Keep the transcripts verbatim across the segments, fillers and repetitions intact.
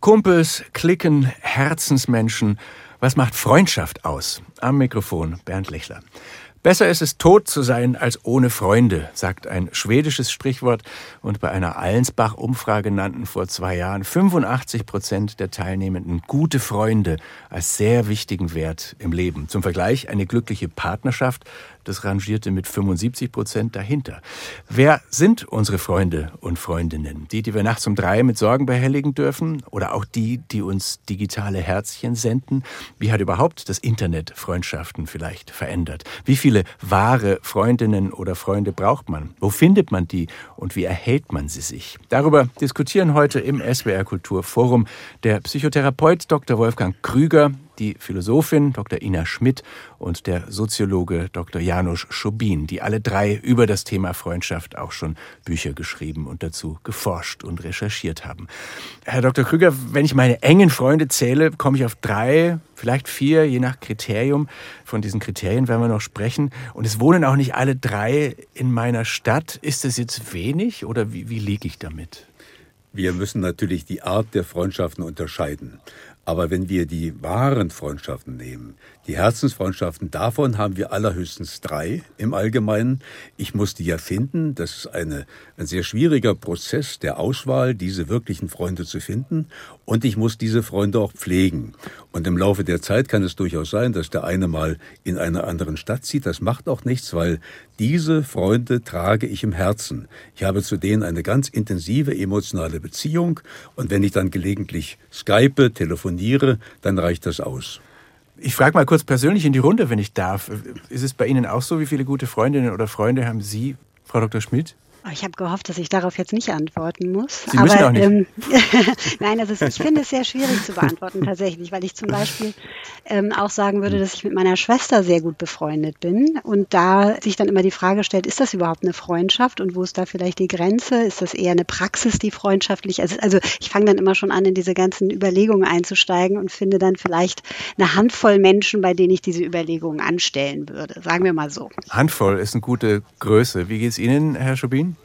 Kumpels, Cliquen, Herzensmenschen. Was macht Freundschaft aus? Am Mikrofon Bernd Lechler. Besser ist es, tot zu sein als ohne Freunde, sagt ein schwedisches Sprichwort. Und bei einer Allensbach-Umfrage nannten vor zwei Jahren fünfundachtzig Prozent der Teilnehmenden gute Freunde als sehr wichtigen Wert im Leben. Zum Vergleich, eine glückliche Partnerschaft, das rangierte mit fünfundsiebzig Prozent dahinter. Wer sind unsere Freunde und Freundinnen? Die, die wir nachts um drei mit Sorgen behelligen dürfen? Oder auch die, die uns digitale Herzchen senden? Wie hat überhaupt das Internet Freundschaften vielleicht verändert? Wie viele wahre Freundinnen oder Freunde braucht man? Wo findet man die und wie erhält man sie sich? Darüber diskutieren heute im S W R Kulturforum der Psychotherapeut Doktor Wolfgang Krüger, die Philosophin Doktor Ina Schmidt und der Soziologe Doktor Janusz Schubin, die alle drei über das Thema Freundschaft auch schon Bücher geschrieben und dazu geforscht und recherchiert haben. Herr Doktor Krüger, wenn ich meine engen Freunde zähle, komme ich auf drei, vielleicht vier, je nach Kriterium. Von diesen Kriterien werden wir noch sprechen. Und es wohnen auch nicht alle drei in meiner Stadt. Ist das jetzt wenig oder wie, wie liege ich damit? Wir müssen natürlich die Art der Freundschaften unterscheiden. Aber wenn wir die wahren Freundschaften nehmen, die Herzensfreundschaften, davon haben wir allerhöchstens drei im Allgemeinen. Ich muss die ja finden. Das ist eine, ein sehr schwieriger Prozess der Auswahl, diese wirklichen Freunde zu finden. Und ich muss diese Freunde auch pflegen. Und im Laufe der Zeit kann es durchaus sein, dass der eine mal in einer anderen Stadt zieht. Das macht auch nichts, weil diese Freunde trage ich im Herzen. Ich habe zu denen eine ganz intensive emotionale Beziehung. Und wenn ich dann gelegentlich skype, telefoniere, dann reicht das aus. Ich frage mal kurz persönlich in die Runde, wenn ich darf. Ist es bei Ihnen auch so? Wie viele gute Freundinnen oder Freunde haben Sie, Frau Doktor Schmidt? Ich habe gehofft, dass ich darauf jetzt nicht antworten muss. Sie müssen aber, auch nicht. Ähm, Nein, also ich finde es sehr schwierig zu beantworten tatsächlich, weil ich zum Beispiel ähm, auch sagen würde, dass ich mit meiner Schwester sehr gut befreundet bin und da sich dann immer die Frage stellt, ist das überhaupt eine Freundschaft und wo ist da vielleicht die Grenze? Ist das eher eine Praxis, die freundschaftlich ist? Also ich fange dann immer schon an, in diese ganzen Überlegungen einzusteigen und finde dann vielleicht eine Handvoll Menschen, bei denen ich diese Überlegungen anstellen würde. Sagen wir mal so. Handvoll ist eine gute Größe. Wie geht es Ihnen, Herr Schubin?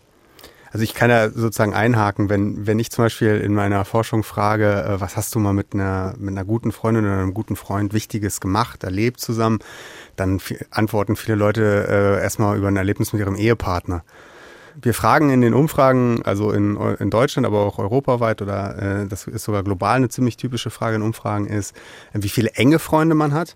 Also ich kann da sozusagen einhaken, wenn wenn ich zum Beispiel in meiner Forschung frage, äh, was hast du mal mit einer mit einer guten Freundin oder einem guten Freund Wichtiges gemacht, erlebt zusammen, dann f- antworten viele Leute äh, erstmal über ein Erlebnis mit ihrem Ehepartner. Wir fragen in den Umfragen, also in, in Deutschland, aber auch europaweit oder äh, das ist sogar global eine ziemlich typische Frage in Umfragen ist, wie viele enge Freunde man hat.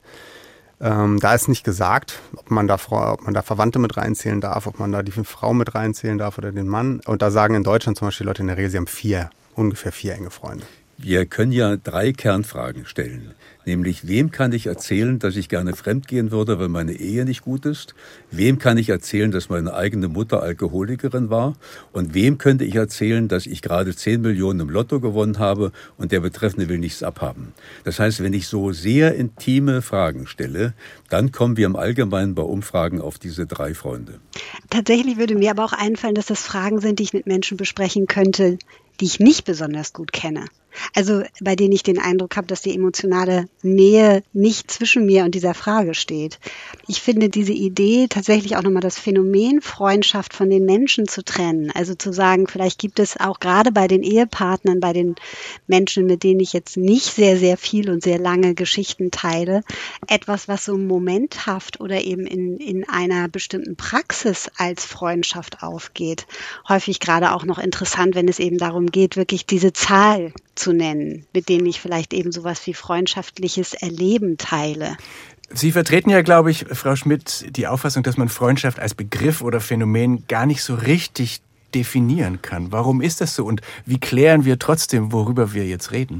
Ähm, da ist nicht gesagt, ob man, da, ob man da Verwandte mit reinzählen darf, ob man da die Frau mit reinzählen darf oder den Mann. Und da sagen in Deutschland zum Beispiel Leute in der Regel, sie haben vier, ungefähr vier enge Freunde. Wir können ja drei Kernfragen stellen. Nämlich, wem kann ich erzählen, dass ich gerne fremdgehen würde, weil meine Ehe nicht gut ist? Wem kann ich erzählen, dass meine eigene Mutter Alkoholikerin war? Und wem könnte ich erzählen, dass ich gerade zehn Millionen im Lotto gewonnen habe und der Betreffende will nichts abhaben? Das heißt, wenn ich so sehr intime Fragen stelle, dann kommen wir im Allgemeinen bei Umfragen auf diese drei Freunde. Tatsächlich würde mir aber auch einfallen, dass das Fragen sind, die ich mit Menschen besprechen könnte, die ich nicht besonders gut kenne. Also bei denen ich den Eindruck habe, dass die emotionale Nähe nicht zwischen mir und dieser Frage steht. Ich finde diese Idee, tatsächlich auch nochmal das Phänomen Freundschaft von den Menschen zu trennen. Also zu sagen, vielleicht gibt es auch gerade bei den Ehepartnern, bei den Menschen, mit denen ich jetzt nicht sehr, sehr viel und sehr lange Geschichten teile, etwas, was so momenthaft oder eben in, in einer bestimmten Praxis als Freundschaft aufgeht. Häufig gerade auch noch interessant, wenn es eben darum geht, wirklich diese Zahl zu nennen, mit denen ich vielleicht eben sowas wie freundschaftliches Erleben teile. Sie vertreten ja, glaube ich, Frau Schmidt, die Auffassung, dass man Freundschaft als Begriff oder Phänomen gar nicht so richtig definieren kann. Warum ist das so und wie klären wir trotzdem, worüber wir jetzt reden?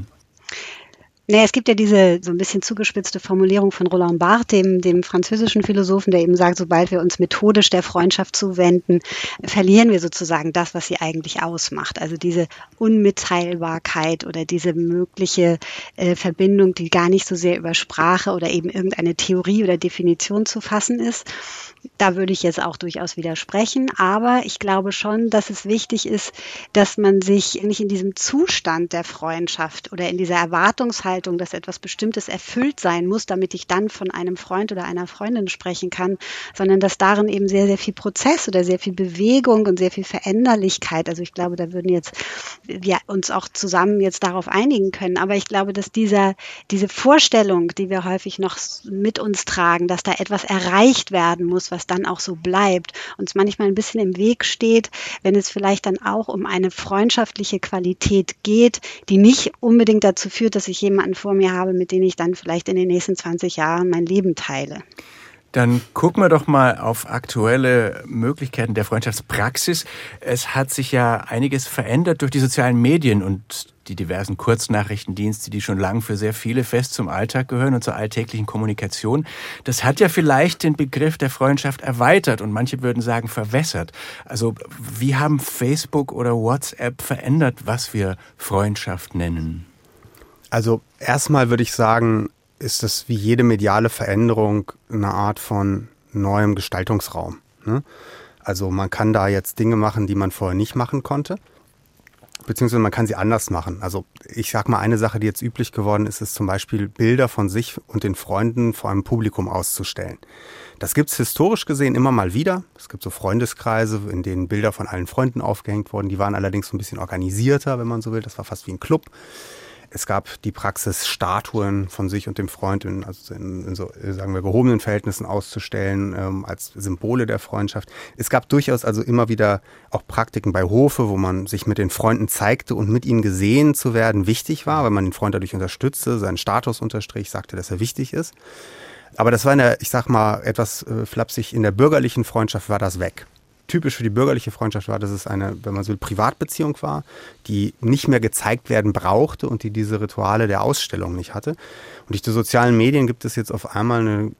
Naja, es gibt ja diese so ein bisschen zugespitzte Formulierung von Roland Barthes, dem, dem französischen Philosophen, der eben sagt, sobald wir uns methodisch der Freundschaft zuwenden, verlieren wir sozusagen das, was sie eigentlich ausmacht. Also diese Unmitteilbarkeit oder diese mögliche äh, Verbindung, die gar nicht so sehr über Sprache oder eben irgendeine Theorie oder Definition zu fassen ist. Da würde ich jetzt auch durchaus widersprechen, aber ich glaube schon, dass es wichtig ist, dass man sich nicht in diesem Zustand der Freundschaft oder in dieser Erwartungshaltung Erwartungshaltung, dass etwas Bestimmtes erfüllt sein muss, damit ich dann von einem Freund oder einer Freundin sprechen kann, sondern dass darin eben sehr, sehr viel Prozess oder sehr viel Bewegung und sehr viel Veränderlichkeit, also ich glaube, da würden jetzt wir uns auch zusammen jetzt darauf einigen können, aber ich glaube, dass dieser, diese Vorstellung, die wir häufig noch mit uns tragen, dass da etwas erreicht werden muss, was dann auch so bleibt, uns manchmal ein bisschen im Weg steht, wenn es vielleicht dann auch um eine freundschaftliche Qualität geht, die nicht unbedingt dazu führt, dass ich jemanden vor mir habe, mit dem ich dann vielleicht in den nächsten zwanzig Jahren mein Leben teile. Dann gucken wir doch mal auf aktuelle Möglichkeiten der Freundschaftspraxis. Es hat sich ja einiges verändert durch die sozialen Medien und die diversen Kurznachrichtendienste, die schon lange für sehr viele fest zum Alltag gehören und zur alltäglichen Kommunikation. Das hat ja vielleicht den Begriff der Freundschaft erweitert und manche würden sagen verwässert. Also wie haben Facebook oder WhatsApp verändert, was wir Freundschaft nennen? Also erstmal würde ich sagen, ist das wie jede mediale Veränderung eine Art von neuem Gestaltungsraum, ne? Also man kann da jetzt Dinge machen, die man vorher nicht machen konnte, beziehungsweise man kann sie anders machen. Also ich sag mal, eine Sache, die jetzt üblich geworden ist, ist zum Beispiel Bilder von sich und den Freunden vor einem Publikum auszustellen. Das gibt es historisch gesehen immer mal wieder. Es gibt so Freundeskreise, in denen Bilder von allen Freunden aufgehängt wurden. Die waren allerdings so ein bisschen organisierter, wenn man so will. Das war fast wie ein Club. Es gab die Praxis, Statuen von sich und dem Freund in, also in, in so, sagen wir, gehobenen Verhältnissen auszustellen, ähm, als Symbole der Freundschaft. Es gab durchaus also immer wieder auch Praktiken bei Hofe, wo man sich mit den Freunden zeigte und mit ihnen gesehen zu werden wichtig war, weil man den Freund dadurch unterstützte, seinen Status unterstrich, sagte, dass er wichtig ist. Aber das war in der, ich sag mal, etwas äh, flapsig, in der bürgerlichen Freundschaft war das weg. Typisch für die bürgerliche Freundschaft war, dass es eine, wenn man so will, Privatbeziehung war, die nicht mehr gezeigt werden brauchte und die diese Rituale der Ausstellung nicht hatte. Und durch die sozialen Medien gibt es jetzt auf einmal eine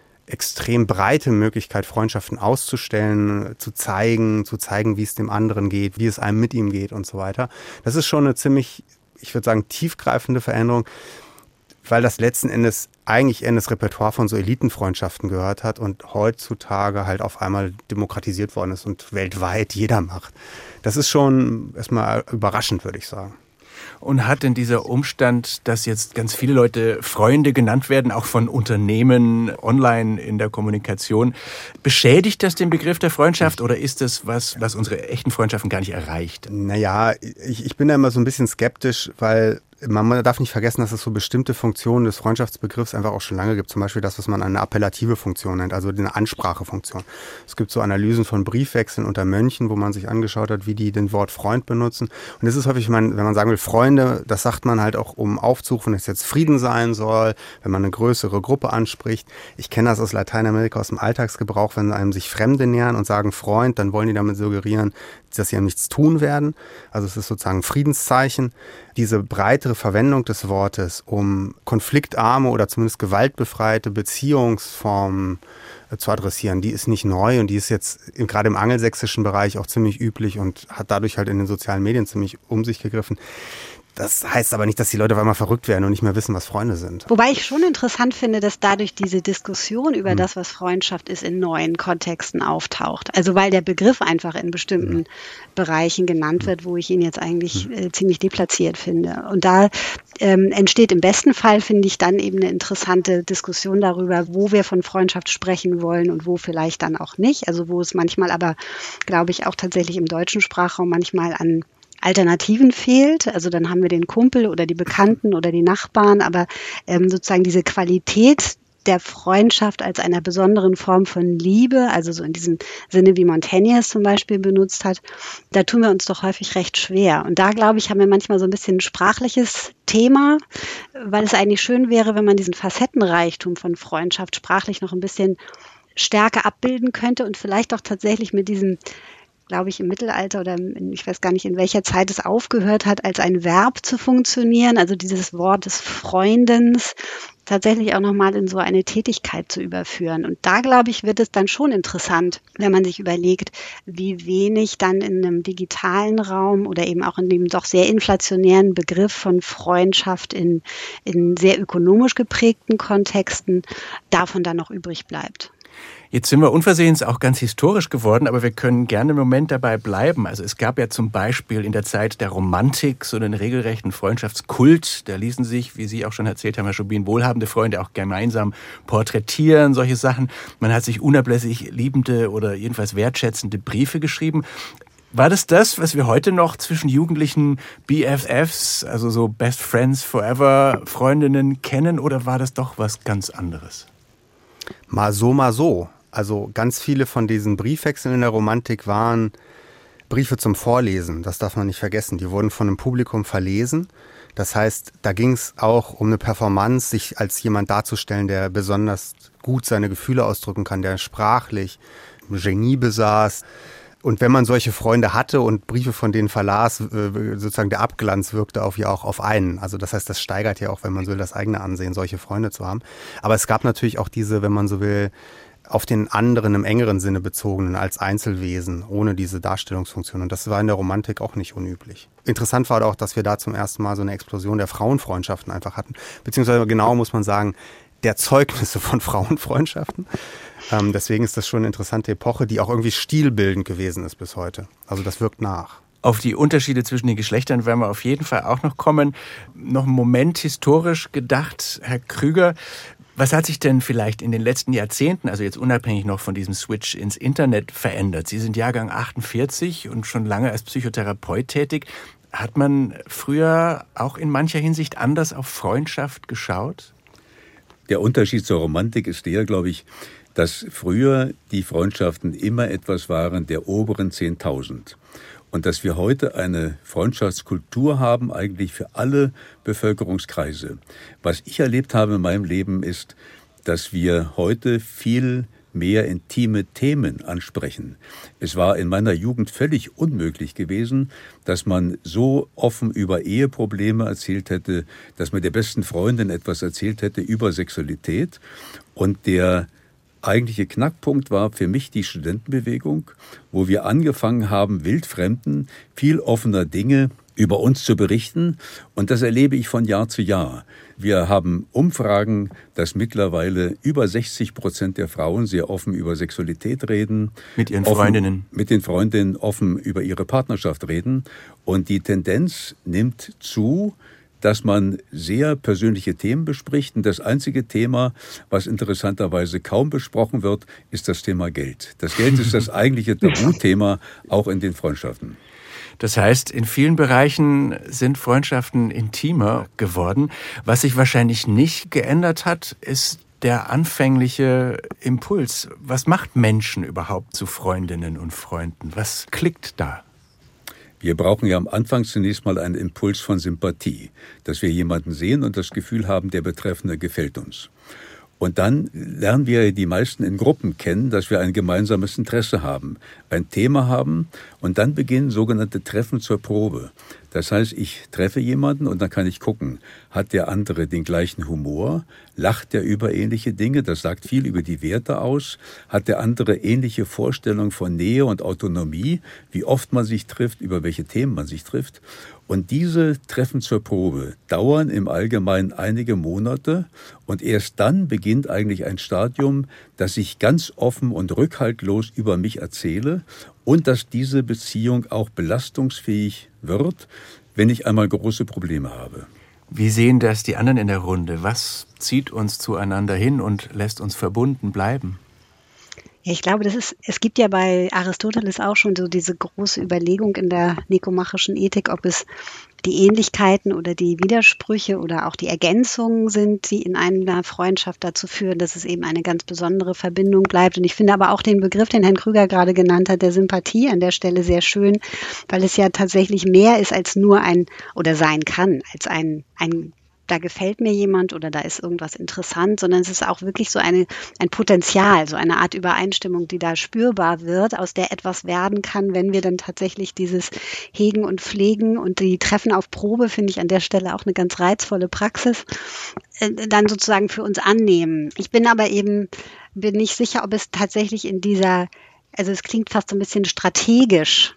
extrem breite Möglichkeit, Freundschaften auszustellen, zu zeigen, zu zeigen, wie es dem anderen geht, wie es einem mit ihm geht und so weiter. Das ist schon eine ziemlich, ich würde sagen, tiefgreifende Veränderung, weil das letzten Endes eigentlich eher in das Repertoire von so Elitenfreundschaften gehört hat und heutzutage halt auf einmal demokratisiert worden ist und weltweit jeder macht. Das ist schon erstmal überraschend, würde ich sagen. Und hat denn dieser Umstand, dass jetzt ganz viele Leute Freunde genannt werden, auch von Unternehmen online in der Kommunikation, beschädigt das den Begriff der Freundschaft oder ist das was, was unsere echten Freundschaften gar nicht erreicht? Naja, ich, ich bin da immer so ein bisschen skeptisch, weil man darf nicht vergessen, dass es so bestimmte Funktionen des Freundschaftsbegriffs einfach auch schon lange gibt. Zum Beispiel das, was man eine appellative Funktion nennt, also eine Ansprachefunktion. Es gibt so Analysen von Briefwechseln unter Mönchen, wo man sich angeschaut hat, wie die den Wort Freund benutzen. Und das ist häufig, wenn man sagen will, Freunde, das sagt man halt auch, um aufzurufen, dass jetzt Frieden sein soll, wenn man eine größere Gruppe anspricht. Ich kenne das aus Lateinamerika, aus dem Alltagsgebrauch, wenn einem sich Fremde nähern und sagen Freund, dann wollen die damit suggerieren, dass sie einem nichts tun werden. Also es ist sozusagen ein Friedenszeichen. Diese breitere Verwendung des Wortes, um konfliktarme oder zumindest gewaltbefreite Beziehungsformen zu adressieren, die ist nicht neu und die ist jetzt gerade im angelsächsischen Bereich auch ziemlich üblich und hat dadurch halt in den sozialen Medien ziemlich um sich gegriffen. Das heißt aber nicht, dass die Leute auf einmal verrückt werden und nicht mehr wissen, was Freunde sind. Wobei ich schon interessant finde, dass dadurch diese Diskussion über hm. das, was Freundschaft ist, in neuen Kontexten auftaucht. Also weil der Begriff einfach in bestimmten hm. Bereichen genannt wird, wo ich ihn jetzt eigentlich hm. äh, ziemlich deplatziert finde. Und da ähm, entsteht im besten Fall, finde ich, dann eben eine interessante Diskussion darüber, wo wir von Freundschaft sprechen wollen und wo vielleicht dann auch nicht. Also wo es manchmal aber, glaube ich, auch tatsächlich im deutschen Sprachraum manchmal an Alternativen fehlt. Also dann haben wir den Kumpel oder die Bekannten oder die Nachbarn, aber ähm, sozusagen diese Qualität der Freundschaft als einer besonderen Form von Liebe, also so in diesem Sinne, wie Montaigne es zum Beispiel benutzt hat, da tun wir uns doch häufig recht schwer. Und da, glaube ich, haben wir manchmal so ein bisschen ein sprachliches Thema, weil es eigentlich schön wäre, wenn man diesen Facettenreichtum von Freundschaft sprachlich noch ein bisschen stärker abbilden könnte und vielleicht auch tatsächlich mit diesem, glaube ich, im Mittelalter oder in, ich weiß gar nicht, in welcher Zeit es aufgehört hat, als ein Verb zu funktionieren, also dieses Wort des Freundens tatsächlich auch nochmal in so eine Tätigkeit zu überführen. Und da, glaube ich, wird es dann schon interessant, wenn man sich überlegt, wie wenig dann in einem digitalen Raum oder eben auch in dem doch sehr inflationären Begriff von Freundschaft in, in sehr ökonomisch geprägten Kontexten davon dann noch übrig bleibt. Jetzt sind wir unversehens auch ganz historisch geworden, aber wir können gerne im Moment dabei bleiben. Also es gab ja zum Beispiel in der Zeit der Romantik so einen regelrechten Freundschaftskult. Da ließen sich, wie Sie auch schon erzählt haben, Herr Schubin, wohlhabende Freunde auch gemeinsam porträtieren, solche Sachen. Man hat sich unablässig liebende oder jedenfalls wertschätzende Briefe geschrieben. War das das, was wir heute noch zwischen jugendlichen B F Fs, also so Best Friends Forever Freundinnen kennen, oder war das doch was ganz anderes? Mal so, mal so. Also ganz viele von diesen Briefwechseln in der Romantik waren Briefe zum Vorlesen. Das darf man nicht vergessen. Die wurden von einem Publikum verlesen. Das heißt, da ging es auch um eine Performance, sich als jemand darzustellen, der besonders gut seine Gefühle ausdrücken kann, der sprachlich ein Genie besaß. Und wenn man solche Freunde hatte und Briefe von denen verlas, sozusagen der Abglanz wirkte auf ja auch auf einen. Also das heißt, das steigert ja auch, wenn man so will, das eigene Ansehen, solche Freunde zu haben. Aber es gab natürlich auch diese, wenn man so will, auf den anderen im engeren Sinne bezogenen als Einzelwesen, ohne diese Darstellungsfunktion. Und das war in der Romantik auch nicht unüblich. Interessant war auch, dass wir da zum ersten Mal so eine Explosion der Frauenfreundschaften einfach hatten. Beziehungsweise genau muss man sagen, der Zeugnisse von Frauenfreundschaften. Ähm, deswegen ist das schon eine interessante Epoche, die auch irgendwie stilbildend gewesen ist bis heute. Also das wirkt nach. Auf die Unterschiede zwischen den Geschlechtern werden wir auf jeden Fall auch noch kommen. Noch einen Moment historisch gedacht, Herr Krüger. Was hat sich denn vielleicht in den letzten Jahrzehnten, also jetzt unabhängig noch von diesem Switch ins Internet, verändert? Sie sind Jahrgang achtundvierzig und schon lange als Psychotherapeut tätig. Hat man früher auch in mancher Hinsicht anders auf Freundschaft geschaut? Der Unterschied zur Romantik ist der, glaube ich, dass früher die Freundschaften immer etwas waren der oberen zehntausend. Und dass wir heute eine Freundschaftskultur haben, eigentlich für alle Bevölkerungskreise. Was ich erlebt habe in meinem Leben ist, dass wir heute viel mehr intime Themen ansprechen. Es war in meiner Jugend völlig unmöglich gewesen, dass man so offen über Eheprobleme erzählt hätte, dass man der besten Freundin etwas erzählt hätte über Sexualität. Und der eigentliche Knackpunkt war für mich die Studentenbewegung, wo wir angefangen haben, wildfremden, viel offener Dinge über uns zu berichten. Und das erlebe ich von Jahr zu Jahr. Wir haben Umfragen, dass mittlerweile über sechzig Prozent der Frauen sehr offen über Sexualität reden. Mit ihren offen, Freundinnen. Mit den Freundinnen offen über ihre Partnerschaft reden. Und die Tendenz nimmt zu, dass man sehr persönliche Themen bespricht. Und das einzige Thema, was interessanterweise kaum besprochen wird, ist das Thema Geld. Das Geld ist das eigentliche Tabuthema, auch in den Freundschaften. Das heißt, in vielen Bereichen sind Freundschaften intimer geworden. Was sich wahrscheinlich nicht geändert hat, ist der anfängliche Impuls. Was macht Menschen überhaupt zu Freundinnen und Freunden? Was klickt da? Wir brauchen ja am Anfang zunächst mal einen Impuls von Sympathie, dass wir jemanden sehen und das Gefühl haben, der Betreffende gefällt uns. Und dann lernen wir die meisten in Gruppen kennen, dass wir ein gemeinsames Interesse haben, ein Thema haben und dann beginnen sogenannte Treffen zur Probe. Das heißt, ich treffe jemanden und dann kann ich gucken, hat der andere den gleichen Humor, lacht der über ähnliche Dinge, das sagt viel über die Werte aus, hat der andere ähnliche Vorstellungen von Nähe und Autonomie, wie oft man sich trifft, über welche Themen man sich trifft. Und diese Treffen zur Probe dauern im Allgemeinen einige Monate und erst dann beginnt eigentlich ein Stadium, dass ich ganz offen und rückhaltlos über mich erzähle und dass diese Beziehung auch belastungsfähig wird, wenn ich einmal große Probleme habe. Wie sehen das die anderen in der Runde? Was zieht uns zueinander hin und lässt uns verbunden bleiben? Ja, ich glaube, das ist, es gibt ja bei Aristoteles auch schon so diese große Überlegung in der nikomachischen Ethik, ob es die Ähnlichkeiten oder die Widersprüche oder auch die Ergänzungen sind, die in einer Freundschaft dazu führen, dass es eben eine ganz besondere Verbindung bleibt. Und ich finde aber auch den Begriff, den Herrn Krüger gerade genannt hat, der Sympathie an der Stelle sehr schön, weil es ja tatsächlich mehr ist als nur ein, oder sein kann, als ein, ein da gefällt mir jemand oder da ist irgendwas interessant, sondern es ist auch wirklich so eine, ein Potenzial, so eine Art Übereinstimmung, die da spürbar wird, aus der etwas werden kann, wenn wir dann tatsächlich dieses Hegen und Pflegen und die Treffen auf Probe, finde ich an der Stelle auch eine ganz reizvolle Praxis, dann sozusagen für uns annehmen. Ich bin aber eben, bin nicht sicher, ob es tatsächlich in dieser, also es klingt fast so ein bisschen strategisch,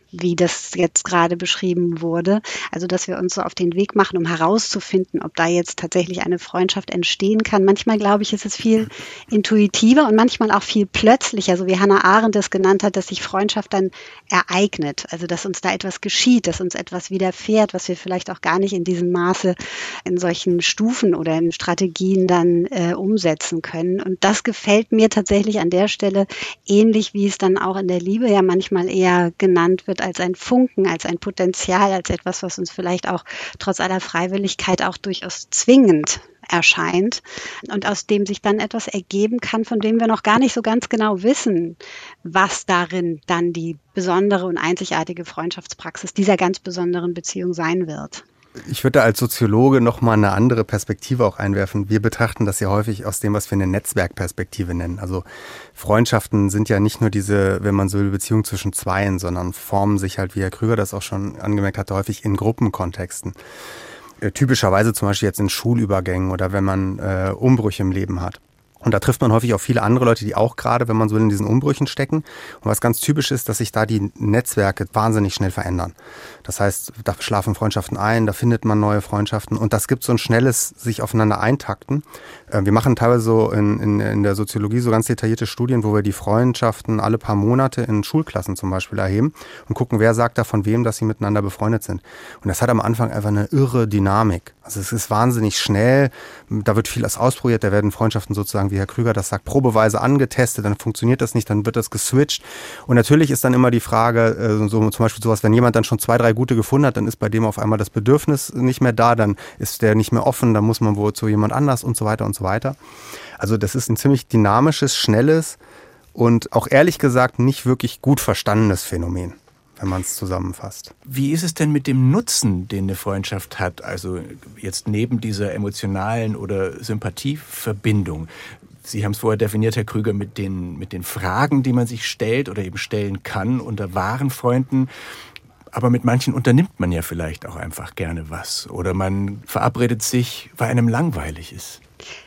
wie das jetzt gerade beschrieben wurde. Also, dass wir uns so auf den Weg machen, um herauszufinden, ob da jetzt tatsächlich eine Freundschaft entstehen kann. Manchmal, glaube ich, ist es viel intuitiver und manchmal auch viel plötzlicher, so wie Hannah Arendt es genannt hat, dass sich Freundschaft dann ereignet. Also, dass uns da etwas geschieht, dass uns etwas widerfährt, was wir vielleicht auch gar nicht in diesem Maße in solchen Stufen oder in Strategien dann äh, umsetzen können. Und das gefällt mir tatsächlich an der Stelle ähnlich, wie es dann auch in der Liebe ja manchmal eher genannt wird, als ein Funken, als ein Potenzial, als etwas, was uns vielleicht auch trotz aller Freiwilligkeit auch durchaus zwingend erscheint und aus dem sich dann etwas ergeben kann, von dem wir noch gar nicht so ganz genau wissen, was darin dann die besondere und einzigartige Freundschaftspraxis dieser ganz besonderen Beziehung sein wird. Ich würde als Soziologe noch mal eine andere Perspektive auch einwerfen. Wir betrachten das ja häufig aus dem, was wir eine Netzwerkperspektive nennen. Also Freundschaften sind ja nicht nur diese, wenn man so will, Beziehung zwischen Zweien, sondern formen sich halt, wie Herr Krüger das auch schon angemerkt hat, häufig in Gruppenkontexten. Äh, typischerweise zum Beispiel jetzt in Schulübergängen oder wenn man äh, Umbrüche im Leben hat. Und da trifft man häufig auch viele andere Leute, die auch gerade, wenn man so will, in diesen Umbrüchen stecken. Und was ganz typisch ist, dass sich da die Netzwerke wahnsinnig schnell verändern. Das heißt, da schlafen Freundschaften ein, da findet man neue Freundschaften und das gibt so ein schnelles sich aufeinander eintakten. Wir machen teilweise so in, in, in der Soziologie so ganz detaillierte Studien, wo wir die Freundschaften alle paar Monate in Schulklassen zum Beispiel erheben und gucken, wer sagt da von wem, dass sie miteinander befreundet sind. Und das hat am Anfang einfach eine irre Dynamik. Also es ist wahnsinnig schnell, da wird vieles ausprobiert, da werden Freundschaften sozusagen, wie Herr Krüger das sagt, probeweise angetestet, dann funktioniert das nicht, dann wird das geswitcht. Und natürlich ist dann immer die Frage, so zum Beispiel sowas, wenn jemand dann schon zwei, drei gute gefunden hat, dann ist bei dem auf einmal das Bedürfnis nicht mehr da, dann ist der nicht mehr offen, dann muss man wohl zu jemand anders und so weiter und so weiter. Also das ist ein ziemlich dynamisches, schnelles und auch ehrlich gesagt nicht wirklich gut verstandenes Phänomen, wenn man es zusammenfasst. Wie ist es denn mit dem Nutzen, den eine Freundschaft hat? Also jetzt neben dieser emotionalen oder Sympathieverbindung. Sie haben es vorher definiert, Herr Krüger, mit den, mit den Fragen, die man sich stellt oder eben stellen kann unter wahren Freunden. Aber mit manchen unternimmt man ja vielleicht auch einfach gerne was. Oder man verabredet sich, weil einem langweilig ist.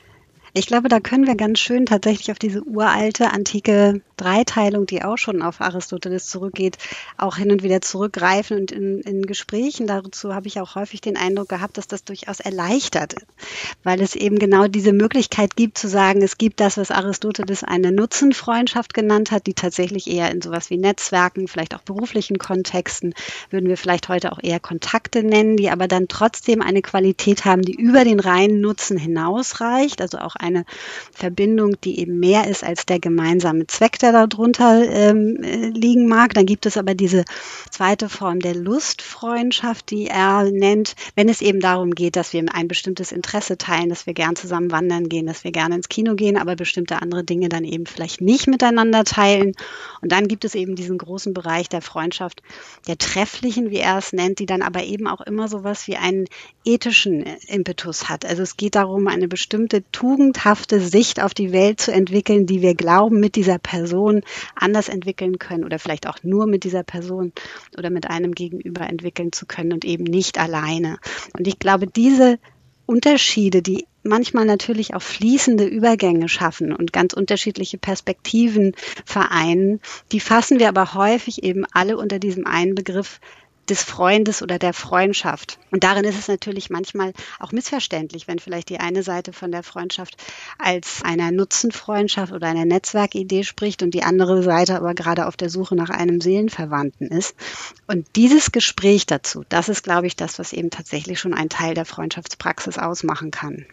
Ich glaube, da können wir ganz schön tatsächlich auf diese uralte, antike Dreiteilung, die auch schon auf Aristoteles zurückgeht, auch hin und wieder zurückgreifen. Und in, in Gesprächen dazu habe ich auch häufig den Eindruck gehabt, dass das durchaus erleichtert, weil es eben genau diese Möglichkeit gibt zu sagen, es gibt das, was Aristoteles eine Nutzenfreundschaft genannt hat, die tatsächlich eher in sowas wie Netzwerken, vielleicht auch beruflichen Kontexten, würden wir vielleicht heute auch eher Kontakte nennen, die aber dann trotzdem eine Qualität haben, die über den reinen Nutzen hinausreicht, also auch eine Verbindung, die eben mehr ist als der gemeinsame Zweck, der darunter ähm, liegen mag. Dann gibt es aber diese zweite Form der Lustfreundschaft, die er nennt, wenn es eben darum geht, dass wir ein bestimmtes Interesse teilen, dass wir gern zusammen wandern gehen, dass wir gerne ins Kino gehen, aber bestimmte andere Dinge dann eben vielleicht nicht miteinander teilen. Und dann gibt es eben diesen großen Bereich der Freundschaft, der Trefflichen, wie er es nennt, die dann aber eben auch immer sowas wie einen ethischen Impetus hat. Also es geht darum, eine bestimmte tugendhafte Sicht auf die Welt zu entwickeln, die wir glauben, mit dieser Person anders entwickeln können oder vielleicht auch nur mit dieser Person oder mit einem Gegenüber entwickeln zu können und eben nicht alleine. Und ich glaube, diese Unterschiede, die manchmal natürlich auch fließende Übergänge schaffen und ganz unterschiedliche Perspektiven vereinen, die fassen wir aber häufig eben alle unter diesem einen Begriff des Freundes oder der Freundschaft. Und darin ist es natürlich manchmal auch missverständlich, wenn vielleicht die eine Seite von der Freundschaft als einer Nutzenfreundschaft oder einer Netzwerkidee spricht und die andere Seite aber gerade auf der Suche nach einem Seelenverwandten ist. Und dieses Gespräch dazu, das ist, glaube ich, das, was eben tatsächlich schon ein Teil der Freundschaftspraxis ausmachen kann.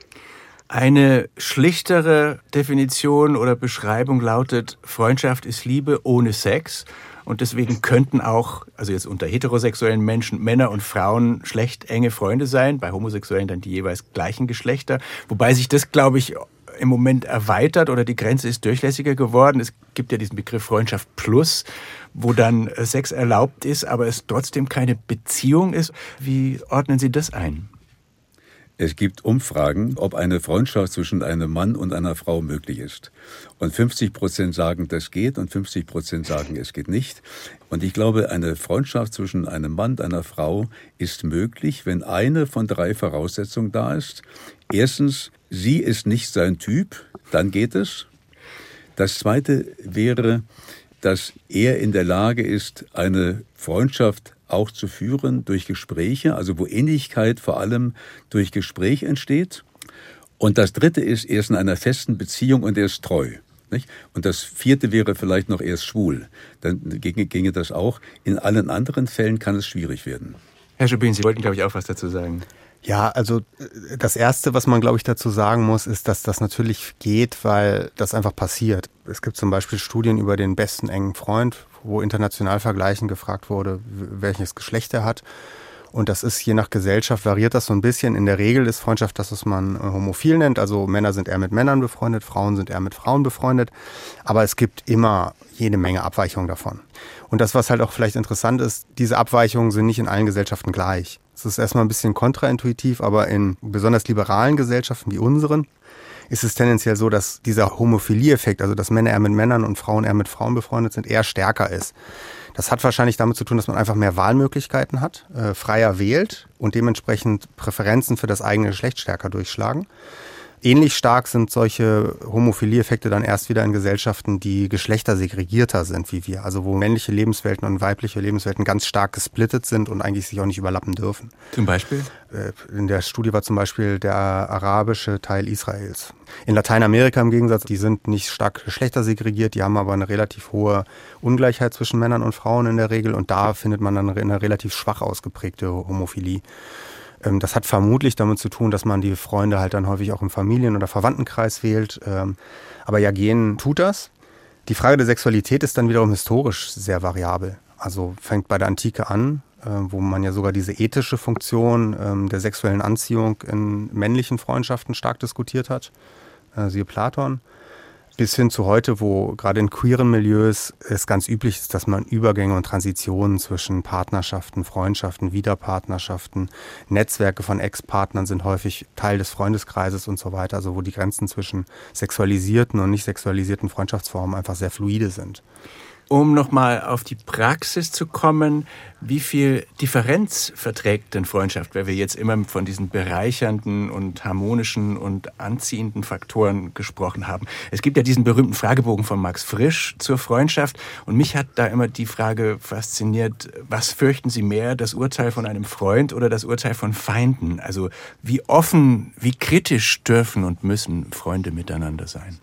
Eine schlichtere Definition oder Beschreibung lautet, Freundschaft ist Liebe ohne Sex. Und deswegen könnten auch, also jetzt unter heterosexuellen Menschen, Männer und Frauen schlecht enge Freunde sein, bei Homosexuellen dann die jeweils gleichen Geschlechter. Wobei sich das, glaube ich, im Moment erweitert oder die Grenze ist durchlässiger geworden. Es gibt ja diesen Begriff Freundschaft plus, wo dann Sex erlaubt ist, aber es trotzdem keine Beziehung ist. Wie ordnen Sie das ein? Es gibt Umfragen, ob eine Freundschaft zwischen einem Mann und einer Frau möglich ist. Und fünfzig Prozent sagen, das geht und fünfzig Prozent sagen, es geht nicht. Und ich glaube, eine Freundschaft zwischen einem Mann und einer Frau ist möglich, wenn eine von drei Voraussetzungen da ist. Erstens, sie ist nicht sein Typ, dann geht es. Das Zweite wäre, dass er in der Lage ist, eine Freundschaft auch zu führen durch Gespräche, also wo Ähnlichkeit vor allem durch Gespräch entsteht. Und das Dritte ist, er ist in einer festen Beziehung und er ist treu. Nicht? Und das Vierte wäre vielleicht noch, er ist schwul. Dann ginge, ginge das auch. In allen anderen Fällen kann es schwierig werden. Herr Schubin, Sie wollten, glaube ich, auch was dazu sagen. Ja, also das Erste, was man, glaube ich, dazu sagen muss, ist, dass das natürlich geht, weil das einfach passiert. Es gibt zum Beispiel Studien über den besten engen Freund, wo international vergleichend gefragt wurde, welches Geschlecht er hat. Und das ist, je nach Gesellschaft variiert das so ein bisschen. In der Regel ist Freundschaft das, was man äh, homophil nennt. Also Männer sind eher mit Männern befreundet, Frauen sind eher mit Frauen befreundet. Aber es gibt immer jede Menge Abweichungen davon. Und das, was halt auch vielleicht interessant ist, diese Abweichungen sind nicht in allen Gesellschaften gleich. Es ist erstmal ein bisschen kontraintuitiv, aber in besonders liberalen Gesellschaften wie unseren ist es tendenziell so, dass dieser Homophilie-Effekt, also dass Männer eher mit Männern und Frauen eher mit Frauen befreundet sind, eher stärker ist. Das hat wahrscheinlich damit zu tun, dass man einfach mehr Wahlmöglichkeiten hat, äh, freier wählt und dementsprechend Präferenzen für das eigene Geschlecht stärker durchschlagen. Ähnlich stark sind solche Homophilie-Effekte dann erst wieder in Gesellschaften, die geschlechtersegregierter sind wie wir. Also wo männliche Lebenswelten und weibliche Lebenswelten ganz stark gesplittet sind und eigentlich sich auch nicht überlappen dürfen. Zum Beispiel? In der Studie war zum Beispiel der arabische Teil Israels. In Lateinamerika im Gegensatz, die sind nicht stark geschlechtersegregiert, die haben aber eine relativ hohe Ungleichheit zwischen Männern und Frauen in der Regel und da findet man dann eine relativ schwach ausgeprägte Homophilie. Das hat vermutlich damit zu tun, dass man die Freunde halt dann häufig auch im Familien- oder Verwandtenkreis wählt. Aber ja, gehen tut das. Die Frage der Sexualität ist dann wiederum historisch sehr variabel. Also fängt bei der Antike an, wo man ja sogar diese ethische Funktion der sexuellen Anziehung in männlichen Freundschaften stark diskutiert hat. Siehe Platon. Bis hin zu heute, wo gerade in queeren Milieus es ganz üblich ist, dass man Übergänge und Transitionen zwischen Partnerschaften, Freundschaften, Wiederpartnerschaften, Netzwerke von Ex-Partnern sind häufig Teil des Freundeskreises und so weiter, also wo die Grenzen zwischen sexualisierten und nicht sexualisierten Freundschaftsformen einfach sehr fluide sind. Um nochmal auf die Praxis zu kommen, wie viel Differenz verträgt denn Freundschaft, weil wir jetzt immer von diesen bereichernden und harmonischen und anziehenden Faktoren gesprochen haben. Es gibt ja diesen berühmten Fragebogen von Max Frisch zur Freundschaft und mich hat da immer die Frage fasziniert, was fürchten Sie mehr, das Urteil von einem Freund oder das Urteil von Feinden? Also wie offen, wie kritisch dürfen und müssen Freunde miteinander sein?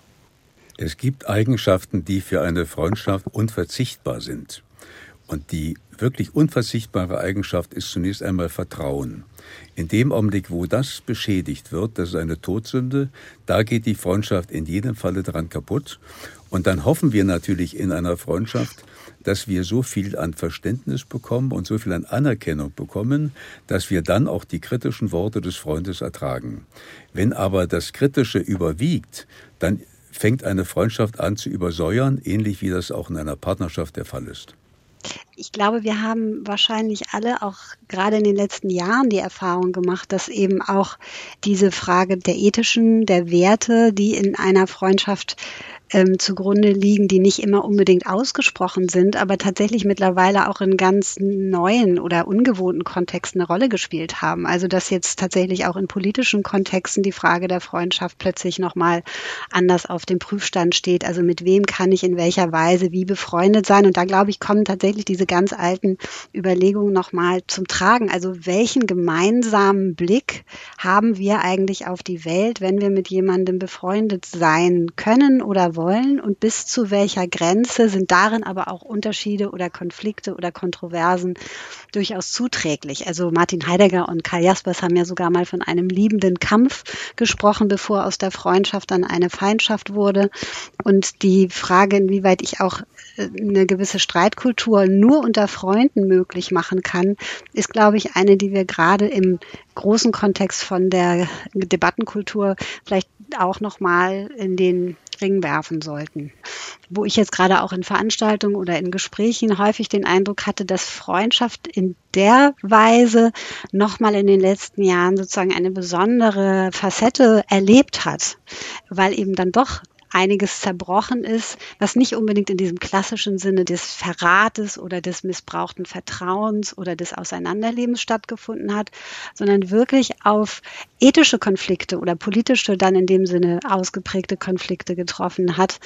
Es gibt Eigenschaften, die für eine Freundschaft unverzichtbar sind. Und die wirklich unverzichtbare Eigenschaft ist zunächst einmal Vertrauen. In dem Augenblick, wo das beschädigt wird, das ist eine Todsünde, da geht die Freundschaft in jedem Falle dran kaputt. Und dann hoffen wir natürlich in einer Freundschaft, dass wir so viel an Verständnis bekommen und so viel an Anerkennung bekommen, dass wir dann auch die kritischen Worte des Freundes ertragen. Wenn aber das Kritische überwiegt, dann fängt eine Freundschaft an zu übersäuern, ähnlich wie das auch in einer Partnerschaft der Fall ist. Ich glaube, wir haben wahrscheinlich alle auch gerade in den letzten Jahren die Erfahrung gemacht, dass eben auch diese Frage der ethischen, der Werte, die in einer Freundschaft ähm, zugrunde liegen, die nicht immer unbedingt ausgesprochen sind, aber tatsächlich mittlerweile auch in ganz neuen oder ungewohnten Kontexten eine Rolle gespielt haben. Also dass jetzt tatsächlich auch in politischen Kontexten die Frage der Freundschaft plötzlich nochmal anders auf dem Prüfstand steht. Also mit wem kann ich in welcher Weise wie befreundet sein? Und da, glaube ich, kommen tatsächlich diese ganz alten Überlegungen nochmal zum Tragen. Also welchen gemeinsamen Blick haben wir eigentlich auf die Welt, wenn wir mit jemandem befreundet sein können oder wollen und bis zu welcher Grenze sind darin aber auch Unterschiede oder Konflikte oder Kontroversen durchaus zuträglich. Also Martin Heidegger und Karl Jaspers haben ja sogar mal von einem liebenden Kampf gesprochen, bevor aus der Freundschaft dann eine Feindschaft wurde. Und die Frage, inwieweit ich auch eine gewisse Streitkultur nur unter Freunden möglich machen kann, ist, glaube ich, eine, die wir gerade im großen Kontext von der Debattenkultur vielleicht auch nochmal in den Ring werfen sollten. Wo ich jetzt gerade auch in Veranstaltungen oder in Gesprächen häufig den Eindruck hatte, dass Freundschaft in der Weise nochmal in den letzten Jahren sozusagen eine besondere Facette erlebt hat, weil eben dann doch einiges zerbrochen ist, was nicht unbedingt in diesem klassischen Sinne des Verrates oder des missbrauchten Vertrauens oder des Auseinanderlebens stattgefunden hat, sondern wirklich auf ethische Konflikte oder politische dann in dem Sinne ausgeprägte Konflikte getroffen hat,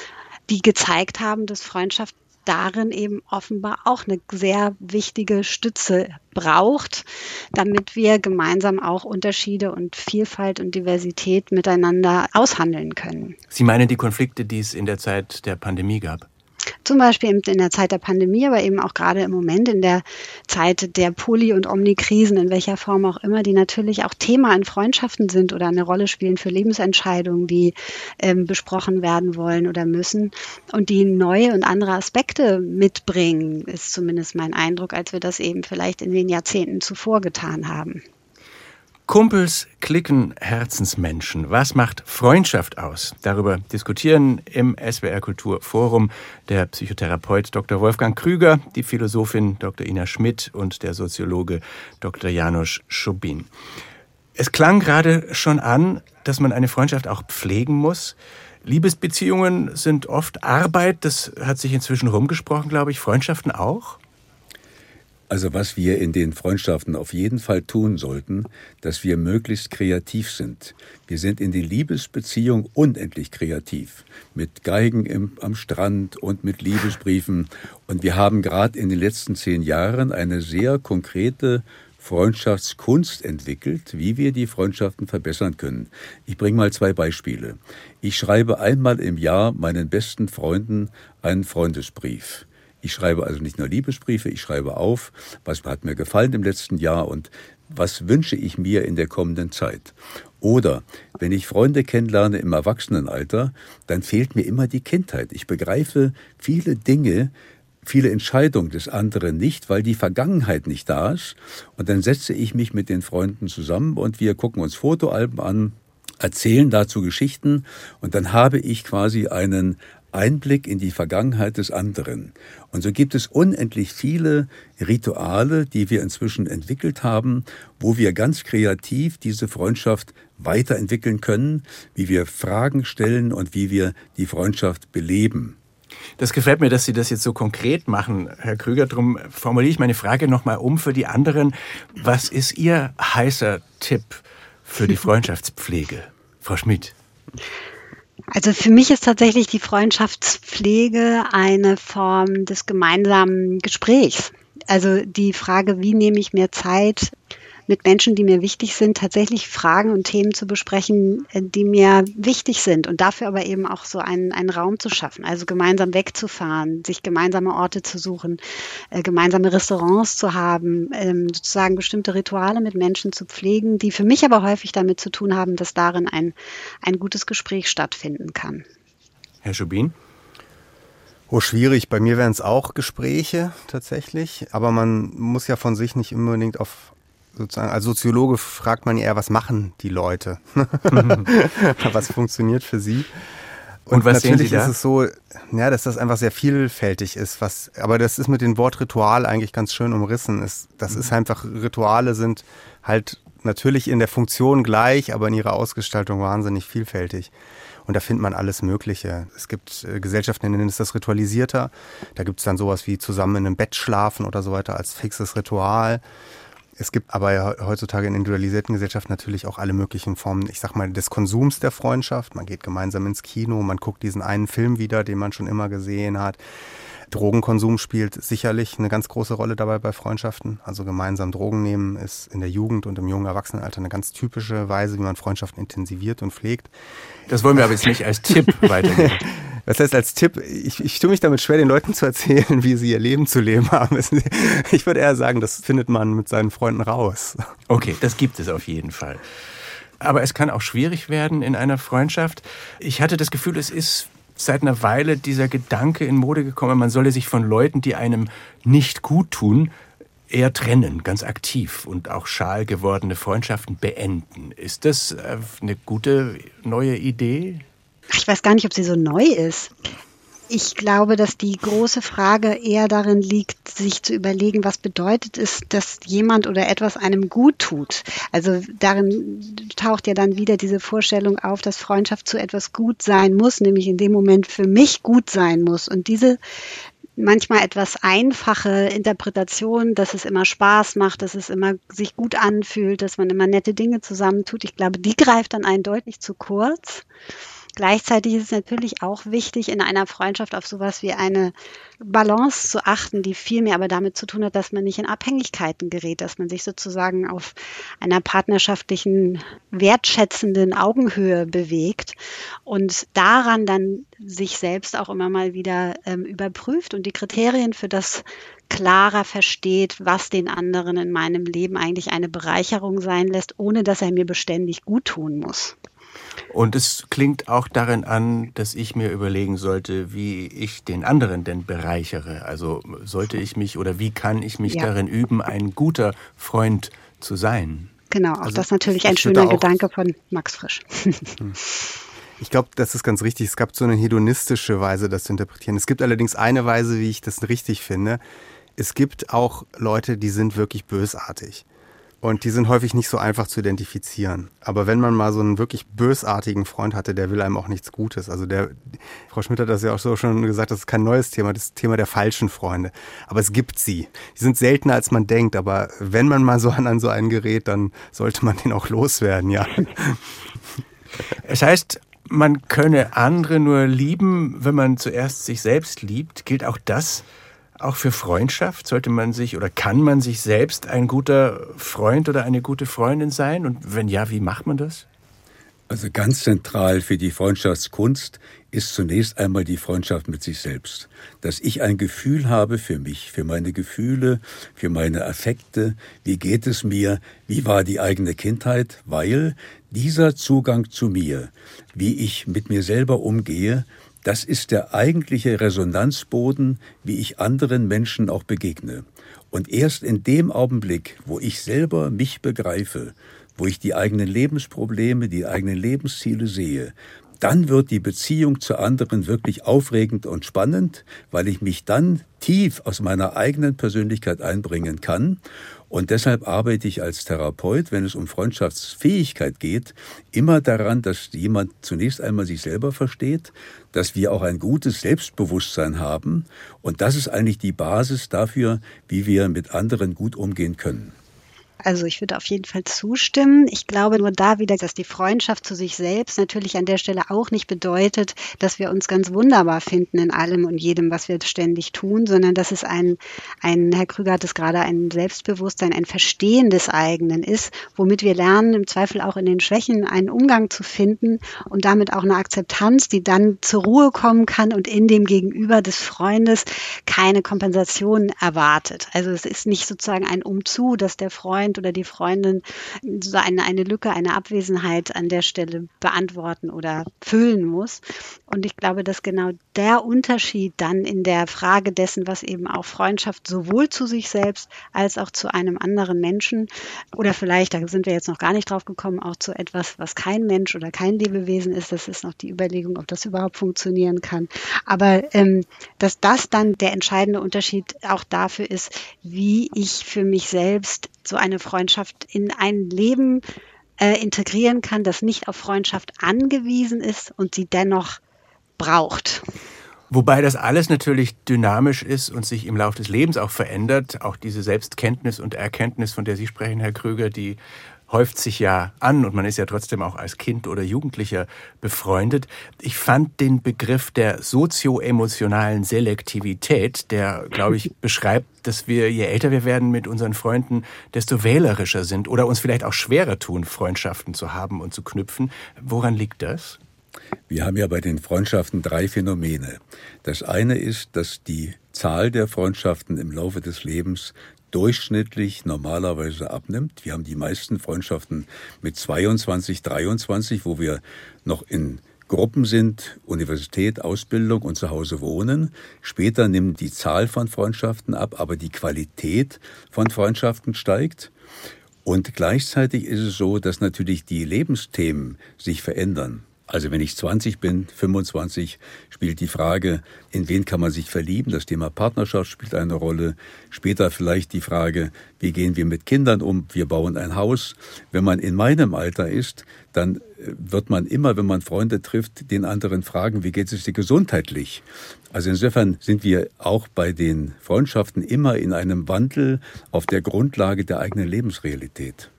die gezeigt haben, dass Freundschaft darin eben offenbar auch eine sehr wichtige Stütze braucht, damit wir gemeinsam auch Unterschiede und Vielfalt und Diversität miteinander aushandeln können. Sie meinen die Konflikte, die es in der Zeit der Pandemie gab? Zum Beispiel in der Zeit der Pandemie, aber eben auch gerade im Moment in der Zeit der Poly- und Omnikrisen, in welcher Form auch immer, die natürlich auch Thema in Freundschaften sind oder eine Rolle spielen für Lebensentscheidungen, die ähm, besprochen werden wollen oder müssen und die neue und andere Aspekte mitbringen, ist zumindest mein Eindruck, als wir das eben vielleicht in den Jahrzehnten zuvor getan haben. Kumpels, Cliquen, Herzensmenschen. Was macht Freundschaft aus? Darüber diskutieren im S W R Kulturforum der Psychotherapeut Doktor Wolfgang Krüger, die Philosophin Doktor Ina Schmidt und der Soziologe Doktor János Schubin. Es klang gerade schon an, dass man eine Freundschaft auch pflegen muss. Liebesbeziehungen sind oft Arbeit, das hat sich inzwischen rumgesprochen, glaube ich. Freundschaften auch? Also was wir in den Freundschaften auf jeden Fall tun sollten, dass wir möglichst kreativ sind. Wir sind in den Liebesbeziehungen unendlich kreativ. Mit Geigen im, am Strand und mit Liebesbriefen. Und wir haben gerade in den letzten zehn Jahren eine sehr konkrete Freundschaftskunst entwickelt, wie wir die Freundschaften verbessern können. Ich bringe mal zwei Beispiele. Ich schreibe einmal im Jahr meinen besten Freunden einen Freundesbrief. Ich schreibe also nicht nur Liebesbriefe, ich schreibe auf, was hat mir gefallen im letzten Jahr und was wünsche ich mir in der kommenden Zeit. Oder wenn ich Freunde kennenlerne im Erwachsenenalter, dann fehlt mir immer die Kindheit. Ich begreife viele Dinge, viele Entscheidungen des anderen nicht, weil die Vergangenheit nicht da ist. Und dann setze ich mich mit den Freunden zusammen und wir gucken uns Fotoalben an, erzählen dazu Geschichten und dann habe ich quasi einen Einblick in die Vergangenheit des anderen. Und so gibt es unendlich viele Rituale, die wir inzwischen entwickelt haben, wo wir ganz kreativ diese Freundschaft weiterentwickeln können, wie wir Fragen stellen und wie wir die Freundschaft beleben. Das gefällt mir, dass Sie das jetzt so konkret machen, Herr Krüger. Darum formuliere ich meine Frage nochmal um für die anderen. Was ist Ihr heißer Tipp für die Freundschaftspflege? Frau Schmidt. Also für mich ist tatsächlich die Freundschaftspflege eine Form des gemeinsamen Gesprächs. Also die Frage, wie nehme ich mir Zeit, mit Menschen, die mir wichtig sind, tatsächlich Fragen und Themen zu besprechen, die mir wichtig sind und dafür aber eben auch so einen, einen Raum zu schaffen, also gemeinsam wegzufahren, sich gemeinsame Orte zu suchen, äh, gemeinsame Restaurants zu haben, ähm, sozusagen bestimmte Rituale mit Menschen zu pflegen, die für mich aber häufig damit zu tun haben, dass darin ein, ein gutes Gespräch stattfinden kann. Herr Schubin? Oh, schwierig. Bei mir wären es auch Gespräche tatsächlich, aber man muss ja von sich nicht unbedingt auf sozusagen, als Soziologe fragt man ja eher, was machen die Leute? Was funktioniert für sie? Und, Und was natürlich sehen Sie da? Ist es so, ja, dass das einfach sehr vielfältig ist. Was, aber das ist mit dem Wort Ritual eigentlich ganz schön umrissen. Es, das mhm. ist einfach, Rituale sind halt natürlich in der Funktion gleich, aber in ihrer Ausgestaltung wahnsinnig vielfältig. Und da findet man alles Mögliche. Es gibt äh, Gesellschaften, in denen ist das ritualisierter. Da gibt es dann sowas wie zusammen in einem Bett schlafen oder so weiter als fixes Ritual. Es gibt aber heutzutage in individualisierten Gesellschaften natürlich auch alle möglichen Formen, ich sag mal, des Konsums der Freundschaft. Man geht gemeinsam ins Kino, man guckt diesen einen Film wieder, den man schon immer gesehen hat. Drogenkonsum spielt sicherlich eine ganz große Rolle dabei bei Freundschaften. Also gemeinsam Drogen nehmen ist in der Jugend und im jungen Erwachsenenalter eine ganz typische Weise, wie man Freundschaften intensiviert und pflegt. Das wollen wir aber jetzt nicht als Tipp weitergeben. Das heißt, als Tipp, ich, ich tue mich damit schwer, den Leuten zu erzählen, wie sie ihr Leben zu leben haben. Ich würde eher sagen, das findet man mit seinen Freunden raus. Okay, das gibt es auf jeden Fall. Aber es kann auch schwierig werden in einer Freundschaft. Ich hatte das Gefühl, es ist seit einer Weile dieser Gedanke in Mode gekommen, man solle sich von Leuten, die einem nicht gut tun, eher trennen, ganz aktiv und auch schal gewordene Freundschaften beenden. Ist das eine gute neue Idee? Ich weiß gar nicht, ob sie so neu ist. Ich glaube, dass die große Frage eher darin liegt, sich zu überlegen, was bedeutet es, dass jemand oder etwas einem gut tut. Also darin taucht ja dann wieder diese Vorstellung auf, dass Freundschaft zu etwas gut sein muss, nämlich in dem Moment für mich gut sein muss. Und diese manchmal etwas einfache Interpretation, dass es immer Spaß macht, dass es immer sich gut anfühlt, dass man immer nette Dinge zusammentut, ich glaube, die greift dann einen deutlich zu kurz. Gleichzeitig ist es natürlich auch wichtig, in einer Freundschaft auf sowas wie eine Balance zu achten, die viel mehr aber damit zu tun hat, dass man nicht in Abhängigkeiten gerät, dass man sich sozusagen auf einer partnerschaftlichen, wertschätzenden Augenhöhe bewegt und daran dann sich selbst auch immer mal wieder ähm, überprüft und die Kriterien für das klarer versteht, was den anderen in meinem Leben eigentlich eine Bereicherung sein lässt, ohne dass er mir beständig gut tun muss. Und es klingt auch darin an, dass ich mir überlegen sollte, wie ich den anderen denn bereichere. Also sollte ich mich oder wie kann ich mich ja. darin üben, ein guter Freund zu sein? Genau, auch also das ist natürlich ein schöner Gedanke von Max Frisch. Ich glaube, das ist ganz richtig. Es gab so eine hedonistische Weise, das zu interpretieren. Es gibt allerdings eine Weise, wie ich das richtig finde. Es gibt auch Leute, die sind wirklich bösartig. Und die sind häufig nicht so einfach zu identifizieren. Aber wenn man mal so einen wirklich bösartigen Freund hatte, der will einem auch nichts Gutes. Also der, Frau Schmidt hat das ja auch so schon gesagt, das ist kein neues Thema, das ist das Thema der falschen Freunde. Aber es gibt sie. Die sind seltener, als man denkt. Aber wenn man mal so an, an so einen gerät, dann sollte man den auch loswerden, ja. Es heißt, man könne andere nur lieben, wenn man zuerst sich selbst liebt. Gilt auch das auch für Freundschaft? Sollte man sich oder kann man sich selbst ein guter Freund oder eine gute Freundin sein? Und wenn ja, wie macht man das? Also ganz zentral für die Freundschaftskunst ist zunächst einmal die Freundschaft mit sich selbst. Dass ich ein Gefühl habe für mich, für meine Gefühle, für meine Affekte. Wie geht es mir? Wie war die eigene Kindheit? Weil dieser Zugang zu mir, wie ich mit mir selber umgehe, das ist der eigentliche Resonanzboden, wie ich anderen Menschen auch begegne. Und erst in dem Augenblick, wo ich selber mich begreife, wo ich die eigenen Lebensprobleme, die eigenen Lebensziele sehe, dann wird die Beziehung zu anderen wirklich aufregend und spannend, weil ich mich dann tief aus meiner eigenen Persönlichkeit einbringen kann. Und deshalb arbeite ich als Therapeut, wenn es um Freundschaftsfähigkeit geht, immer daran, dass jemand zunächst einmal sich selber versteht, dass wir auch ein gutes Selbstbewusstsein haben. Und das ist eigentlich die Basis dafür, wie wir mit anderen gut umgehen können. Also ich würde auf jeden Fall zustimmen. Ich glaube nur da wieder, dass die Freundschaft zu sich selbst natürlich an der Stelle auch nicht bedeutet, dass wir uns ganz wunderbar finden in allem und jedem, was wir ständig tun, sondern dass es ein, ein Herr Krüger hat es gerade, ein Selbstbewusstsein, ein Verstehen des eigenen ist, womit wir lernen, im Zweifel auch in den Schwächen einen Umgang zu finden und damit auch eine Akzeptanz, die dann zur Ruhe kommen kann und in dem Gegenüber des Freundes keine Kompensation erwartet. Also es ist nicht sozusagen ein Umzu, dass der Freund oder die Freundin so eine, eine Lücke, eine Abwesenheit an der Stelle beantworten oder füllen muss. Und ich glaube, dass genau der Unterschied dann in der Frage dessen, was eben auch Freundschaft sowohl zu sich selbst als auch zu einem anderen Menschen oder vielleicht, da sind wir jetzt noch gar nicht drauf gekommen, auch zu etwas, was kein Mensch oder kein Lebewesen ist. Das ist noch die Überlegung, ob das überhaupt funktionieren kann. Aber ähm, dass das dann der entscheidende Unterschied auch dafür ist, wie ich für mich selbst so eine Freundschaft in ein Leben äh, integrieren kann, das nicht auf Freundschaft angewiesen ist und sie dennoch braucht. Wobei das alles natürlich dynamisch ist und sich im Laufe des Lebens auch verändert. Auch diese Selbstkenntnis und Erkenntnis, von der Sie sprechen, Herr Krüger, die häuft sich ja an und man ist ja trotzdem auch als Kind oder Jugendlicher befreundet. Ich fand den Begriff der sozioemotionalen Selektivität, der, glaube ich, beschreibt, dass wir, je älter wir werden mit unseren Freunden, desto wählerischer sind oder uns vielleicht auch schwerer tun, Freundschaften zu haben und zu knüpfen. Woran liegt das? Wir haben ja bei den Freundschaften drei Phänomene. Das eine ist, dass die Zahl der Freundschaften im Laufe des Lebens durchschnittlich normalerweise abnimmt. Wir haben die meisten Freundschaften mit zweiundzwanzig, dreiundzwanzig, wo wir noch in Gruppen sind, Universität, Ausbildung und zu Hause wohnen. Später nimmt die Zahl von Freundschaften ab, aber die Qualität von Freundschaften steigt. Und gleichzeitig ist es so, dass natürlich die Lebensthemen sich verändern. Also wenn ich zwanzig bin, fünfundzwanzig, spielt die Frage, in wen kann man sich verlieben? Das Thema Partnerschaft spielt eine Rolle. Später vielleicht die Frage, wie gehen wir mit Kindern um? Wir bauen ein Haus. Wenn man in meinem Alter ist, dann wird man immer, wenn man Freunde trifft, den anderen fragen, wie geht es dir gesundheitlich? Also insofern sind wir auch bei den Freundschaften immer in einem Wandel auf der Grundlage der eigenen Lebensrealität.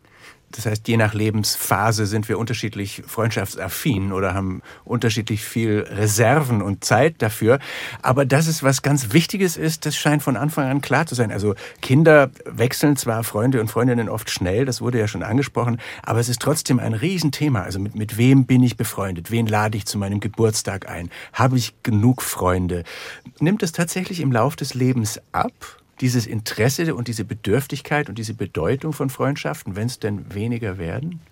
Das heißt, je nach Lebensphase sind wir unterschiedlich freundschaftsaffin oder haben unterschiedlich viel Reserven und Zeit dafür. Aber dass es was ganz Wichtiges ist, das scheint von Anfang an klar zu sein. Also Kinder wechseln zwar Freunde und Freundinnen oft schnell, das wurde ja schon angesprochen, aber es ist trotzdem ein Riesenthema. Also mit, mit wem bin ich befreundet? Wen lade ich zu meinem Geburtstag ein? Habe ich genug Freunde? Nimmt es tatsächlich im Lauf des Lebens ab? Dieses Interesse und diese Bedürftigkeit und diese Bedeutung von Freundschaften, wenn es denn weniger werden?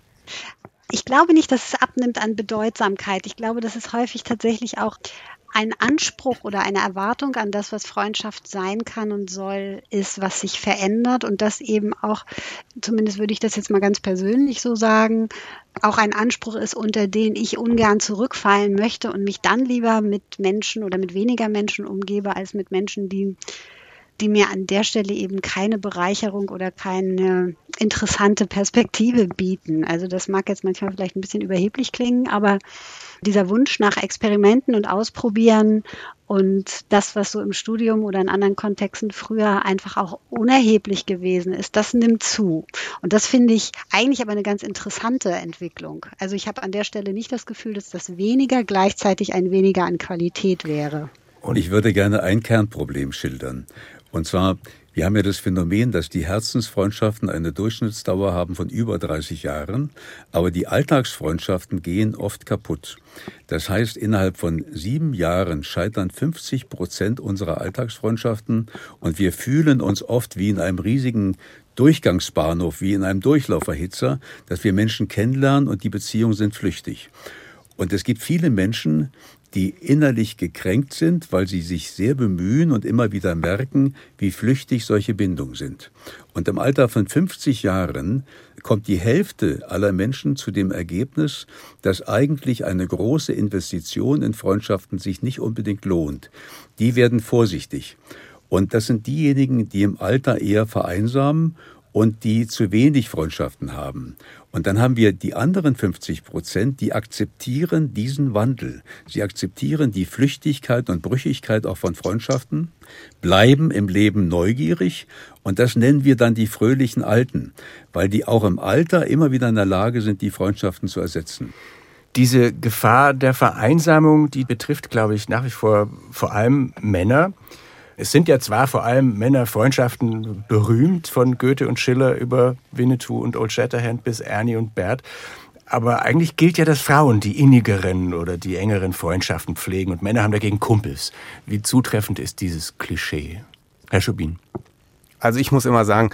Ich glaube nicht, dass es abnimmt an Bedeutsamkeit. Ich glaube, dass es häufig tatsächlich auch ein Anspruch oder eine Erwartung an das, was Freundschaft sein kann und soll, ist, was sich verändert und das eben auch, zumindest würde ich das jetzt mal ganz persönlich so sagen, auch ein Anspruch ist, unter den ich ungern zurückfallen möchte und mich dann lieber mit Menschen oder mit weniger Menschen umgebe, als mit Menschen, die die mir an der Stelle eben keine Bereicherung oder keine interessante Perspektive bieten. Also das mag jetzt manchmal vielleicht ein bisschen überheblich klingen, aber dieser Wunsch nach Experimenten und Ausprobieren und das, was so im Studium oder in anderen Kontexten früher einfach auch unerheblich gewesen ist, das nimmt zu. Und das finde ich eigentlich aber eine ganz interessante Entwicklung. Also ich habe an der Stelle nicht das Gefühl, dass das weniger gleichzeitig ein weniger an Qualität wäre. Und ich würde gerne ein Kernproblem schildern. Und zwar, wir haben ja das Phänomen, dass die Herzensfreundschaften eine Durchschnittsdauer haben von über dreißig Jahren, aber die Alltagsfreundschaften gehen oft kaputt. Das heißt, innerhalb von sieben Jahren scheitern fünfzig Prozent unserer Alltagsfreundschaften und wir fühlen uns oft wie in einem riesigen Durchgangsbahnhof, wie in einem Durchlauferhitzer, dass wir Menschen kennenlernen und die Beziehungen sind flüchtig. Und es gibt viele Menschen, die innerlich gekränkt sind, weil sie sich sehr bemühen und immer wieder merken, wie flüchtig solche Bindungen sind. Und im Alter von fünfzig Jahren kommt die Hälfte aller Menschen zu dem Ergebnis, dass eigentlich eine große Investition in Freundschaften sich nicht unbedingt lohnt. Die werden vorsichtig. Und das sind diejenigen, die im Alter eher vereinsamen und die zu wenig Freundschaften haben. Und dann haben wir die anderen fünfzig Prozent, die akzeptieren diesen Wandel. Sie akzeptieren die Flüchtigkeit und Brüchigkeit auch von Freundschaften, bleiben im Leben neugierig und das nennen wir dann die fröhlichen Alten, weil die auch im Alter immer wieder in der Lage sind, die Freundschaften zu ersetzen. Diese Gefahr der Vereinsamung, die betrifft, glaube ich, nach wie vor vor allem Männer. Es sind ja zwar vor allem Männerfreundschaften berühmt, von Goethe und Schiller über Winnetou und Old Shatterhand bis Ernie und Bert. Aber eigentlich gilt ja, dass Frauen die innigeren oder die engeren Freundschaften pflegen und Männer haben dagegen Kumpels. Wie zutreffend ist dieses Klischee? Herr Schubin. Also ich muss immer sagen,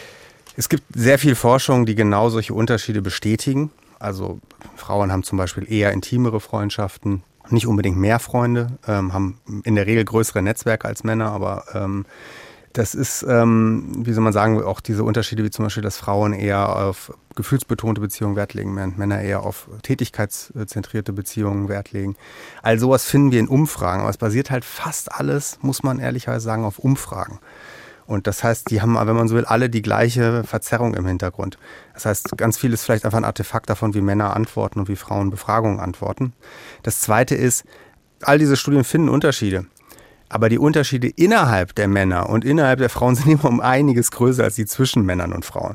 es gibt sehr viel Forschung, die genau solche Unterschiede bestätigen. Also Frauen haben zum Beispiel eher intimere Freundschaften, nicht unbedingt mehr Freunde, ähm, haben in der Regel größere Netzwerke als Männer, aber ähm, das ist, ähm, wie soll man sagen, auch diese Unterschiede, wie zum Beispiel, dass Frauen eher auf gefühlsbetonte Beziehungen Wert legen, während Männer eher auf tätigkeitszentrierte Beziehungen Wert legen. All sowas finden wir in Umfragen, aber es basiert halt fast alles, muss man ehrlicherweise sagen, auf Umfragen. Und das heißt, die haben, wenn man so will, alle die gleiche Verzerrung im Hintergrund. Das heißt, ganz viel ist vielleicht einfach ein Artefakt davon, wie Männer antworten und wie Frauen Befragungen antworten. Das Zweite ist, all diese Studien finden Unterschiede. Aber die Unterschiede innerhalb der Männer und innerhalb der Frauen sind immer um einiges größer als die zwischen Männern und Frauen.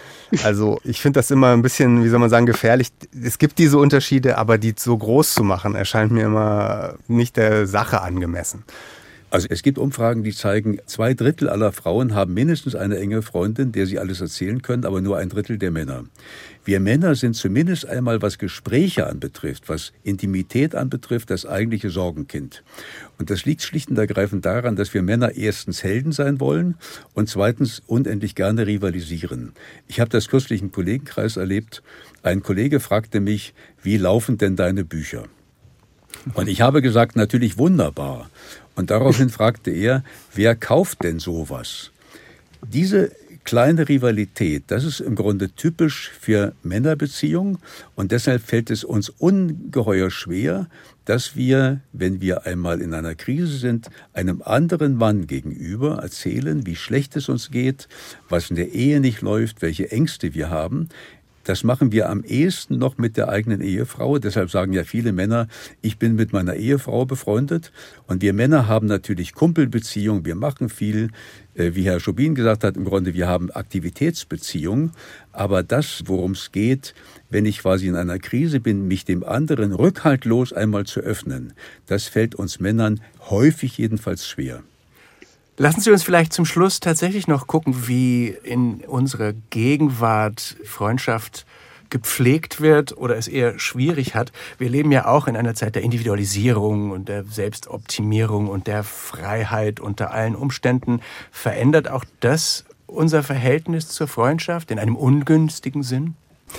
Also ich finde das immer ein bisschen, wie soll man sagen, gefährlich. Es gibt diese Unterschiede, aber die so groß zu machen, erscheint mir immer nicht der Sache angemessen. Also es gibt Umfragen, die zeigen, zwei Drittel aller Frauen haben mindestens eine enge Freundin, der sie alles erzählen können, aber nur ein Drittel der Männer. Wir Männer sind zumindest einmal, was Gespräche anbetrifft, was Intimität anbetrifft, das eigentliche Sorgenkind. Und das liegt schlicht und ergreifend daran, dass wir Männer erstens Helden sein wollen und zweitens unendlich gerne rivalisieren. Ich habe das kürzlich im Kollegenkreis erlebt. Ein Kollege fragte mich, wie laufen denn deine Bücher? Und ich habe gesagt, natürlich wunderbar. Und daraufhin fragte er, wer kauft denn sowas? Diese kleine Rivalität, das ist im Grunde typisch für Männerbeziehungen und deshalb fällt es uns ungeheuer schwer, dass wir, wenn wir einmal in einer Krise sind, einem anderen Mann gegenüber erzählen, wie schlecht es uns geht, was in der Ehe nicht läuft, welche Ängste wir haben. Das machen wir am ehesten noch mit der eigenen Ehefrau. Deshalb sagen ja viele Männer, ich bin mit meiner Ehefrau befreundet. Und wir Männer haben natürlich Kumpelbeziehungen, wir machen viel. Wie Herr Schobin gesagt hat, im Grunde, wir haben Aktivitätsbeziehungen. Aber das, worum es geht, wenn ich quasi in einer Krise bin, mich dem anderen rückhaltlos einmal zu öffnen, das fällt uns Männern häufig jedenfalls schwer. Lassen Sie uns vielleicht zum Schluss tatsächlich noch gucken, wie in unserer Gegenwart Freundschaft gepflegt wird oder es eher schwierig hat. Wir leben ja auch in einer Zeit der Individualisierung und der Selbstoptimierung und der Freiheit unter allen Umständen. Verändert auch das unser Verhältnis zur Freundschaft in einem ungünstigen Sinn?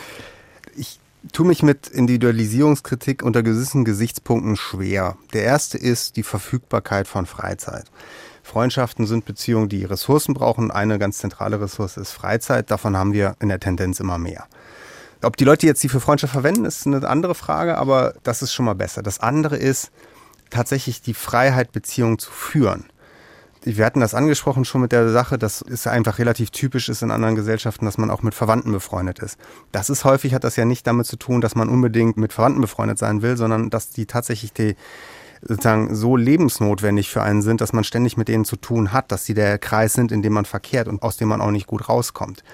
Ich tue mich mit Individualisierungskritik unter gewissen Gesichtspunkten schwer. Der erste ist die Verfügbarkeit von Freizeit. Freundschaften sind Beziehungen, die Ressourcen brauchen. Eine ganz zentrale Ressource ist Freizeit. Davon haben wir in der Tendenz immer mehr. Ob die Leute jetzt die für Freundschaft verwenden, ist eine andere Frage, aber das ist schon mal besser. Das andere ist tatsächlich die Freiheit, Beziehungen zu führen. Wir hatten das angesprochen schon mit der Sache, dass es einfach relativ typisch ist in anderen Gesellschaften, dass man auch mit Verwandten befreundet ist. Das ist häufig, hat das ja nicht damit zu tun, dass man unbedingt mit Verwandten befreundet sein will, sondern dass die tatsächlich die sozusagen so lebensnotwendig für einen sind, dass man ständig mit denen zu tun hat, dass sie der Kreis sind, in dem man verkehrt und aus dem man auch nicht gut rauskommt.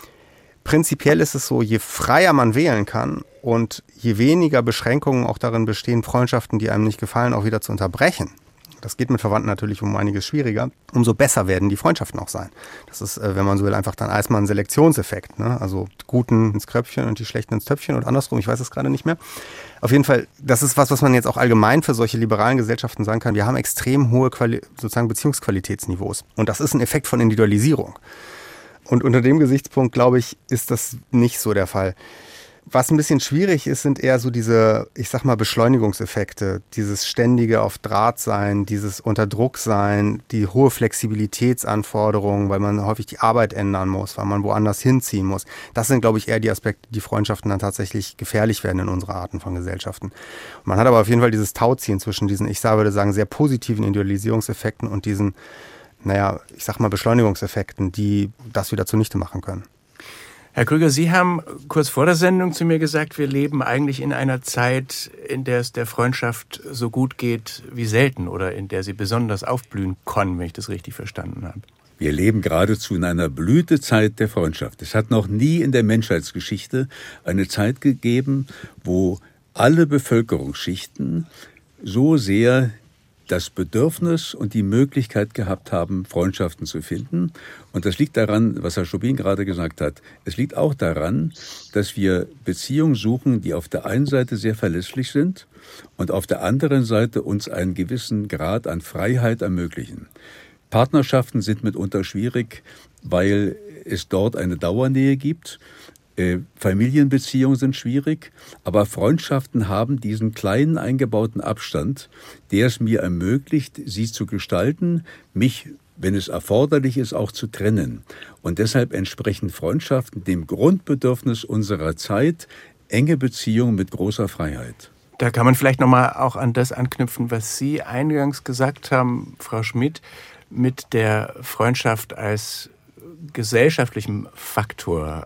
Prinzipiell ist es so, je freier man wählen kann und je weniger Beschränkungen auch darin bestehen, Freundschaften, die einem nicht gefallen, auch wieder zu unterbrechen. Das geht mit Verwandten natürlich um einiges schwieriger. Umso besser werden die Freundschaften auch sein. Das ist, wenn man so will, einfach dann erstmal ein Selektionseffekt. Ne? Also die Guten ins Kröpfchen und die Schlechten ins Töpfchen und andersrum. Ich weiß es gerade nicht mehr. Auf jeden Fall, das ist was, was man jetzt auch allgemein für solche liberalen Gesellschaften sagen kann. Wir haben extrem hohe Quali- sozusagen Beziehungsqualitätsniveaus. Und das ist ein Effekt von Individualisierung. Und unter dem Gesichtspunkt, glaube ich, ist das nicht so der Fall. Was ein bisschen schwierig ist, sind eher so diese, ich sag mal, Beschleunigungseffekte, dieses ständige auf Draht sein, dieses unter Druck sein, die hohe Flexibilitätsanforderungen, weil man häufig die Arbeit ändern muss, weil man woanders hinziehen muss. Das sind, glaube ich, eher die Aspekte, die Freundschaften dann tatsächlich gefährlich werden in unserer Arten von Gesellschaften. Und man hat aber auf jeden Fall dieses Tauziehen zwischen diesen, ich würde sagen, sehr positiven Individualisierungseffekten und diesen, naja, ich sag mal, Beschleunigungseffekten, die das wieder zunichte machen können. Herr Krüger, Sie haben kurz vor der Sendung zu mir gesagt, wir leben eigentlich in einer Zeit, in der es der Freundschaft so gut geht wie selten oder in der sie besonders aufblühen kann, wenn ich das richtig verstanden habe. Wir leben geradezu in einer Blütezeit der Freundschaft. Es hat noch nie in der Menschheitsgeschichte eine Zeit gegeben, wo alle Bevölkerungsschichten so sehr das Bedürfnis und die Möglichkeit gehabt haben, Freundschaften zu finden. Und das liegt daran, was Herr Schobin gerade gesagt hat. Es liegt auch daran, dass wir Beziehungen suchen, die auf der einen Seite sehr verlässlich sind und auf der anderen Seite uns einen gewissen Grad an Freiheit ermöglichen. Partnerschaften sind mitunter schwierig, weil es dort eine Dauernähe gibt. Familienbeziehungen sind schwierig, aber Freundschaften haben diesen kleinen eingebauten Abstand, der es mir ermöglicht, sie zu gestalten, mich, wenn es erforderlich ist, auch zu trennen. Und deshalb entsprechen Freundschaften dem Grundbedürfnis unserer Zeit, enge Beziehungen mit großer Freiheit. Da kann man vielleicht nochmal auch an das anknüpfen, was Sie eingangs gesagt haben, Frau Schmidt, mit der Freundschaft als gesellschaftlichem Faktor.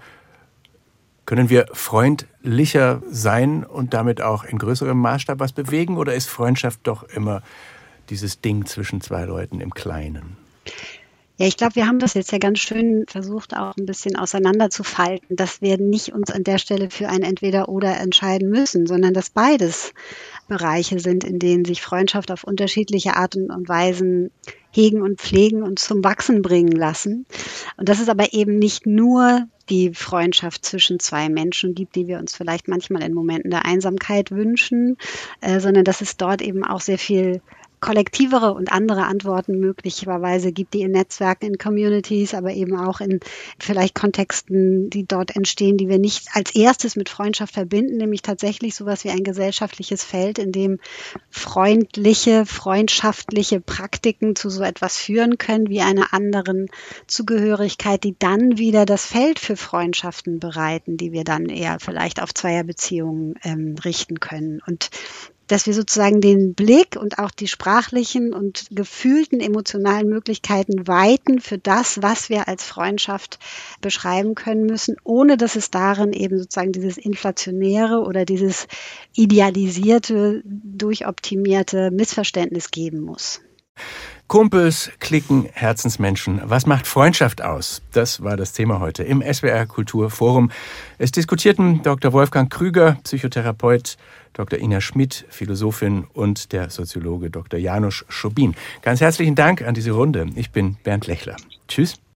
Können wir freundlicher sein und damit auch in größerem Maßstab was bewegen? Oder ist Freundschaft doch immer dieses Ding zwischen zwei Leuten im Kleinen? Ja, ich glaube, wir haben das jetzt ja ganz schön versucht, auch ein bisschen auseinanderzufalten, dass wir nicht uns an der Stelle für ein Entweder-Oder entscheiden müssen, sondern dass beides Bereiche sind, in denen sich Freundschaft auf unterschiedliche Arten und Weisen hegen und pflegen und zum Wachsen bringen lassen. Und dass es aber eben nicht nur die Freundschaft zwischen zwei Menschen gibt, die wir uns vielleicht manchmal in Momenten der Einsamkeit wünschen, äh, sondern dass es dort eben auch sehr viel kollektivere und andere Antworten möglicherweise gibt, die in Netzwerken, in Communities, aber eben auch in vielleicht Kontexten, die dort entstehen, die wir nicht als erstes mit Freundschaft verbinden, nämlich tatsächlich sowas wie ein gesellschaftliches Feld, in dem freundliche, freundschaftliche Praktiken zu so etwas führen können, wie einer anderen Zugehörigkeit, die dann wieder das Feld für Freundschaften bereiten, die wir dann eher vielleicht auf Zweierbeziehungen ähm, richten können. Und dass wir sozusagen den Blick und auch die sprachlichen und gefühlten emotionalen Möglichkeiten weiten für das, was wir als Freundschaft beschreiben können müssen, ohne dass es darin eben sozusagen dieses inflationäre oder dieses idealisierte, durchoptimierte Missverständnis geben muss. Kumpels, Cliquen, Herzensmenschen. Was macht Freundschaft aus? Das war das Thema heute im S W R Kulturforum. Es diskutierten Doktor Wolfgang Krüger, Psychotherapeut, Doktor Ina Schmid, Philosophin und der Soziologe Doktor Janusz Schobin. Ganz herzlichen Dank an diese Runde. Ich bin Bernd Lechler. Tschüss.